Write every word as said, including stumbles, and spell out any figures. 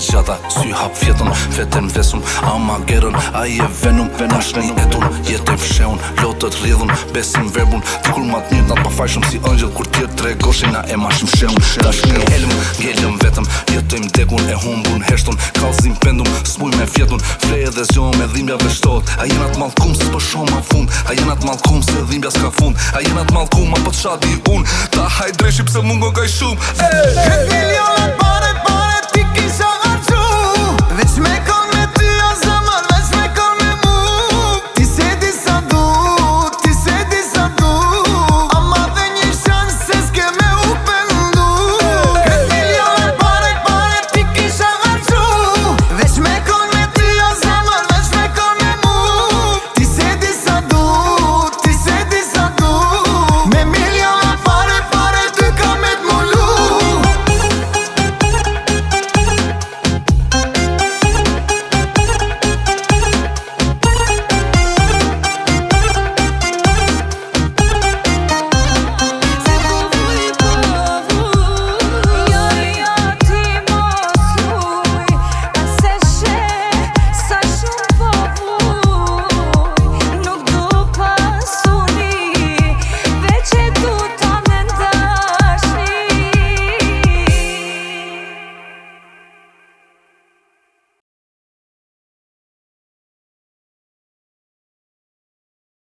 gjata, sy hap fjetën, vetën vesum, ama gerën, ai e venum, tashni etun, jetoj fsheun, lotët rridhun, besim verbun, ti kur ma t'njët natë pa fajshëm si ëngjëll, kur tjetë tre goshin na e mashim sheun, tashni elëm, ngellëm vetëm, jetojmë dekun e humbun, heshtun, kallzim pendum, s'muj me fjetun, fleje dhe zgjohem me dhimbja dhe shtohet, a jena t'mallkum se s'po shoh ma fund, a jena t'mallkum se dhimbja s'ka fund, a jena t'mallkum ma po t'shadi un, ta haj dreshi pse mungon kaj shumë, ej! Milionat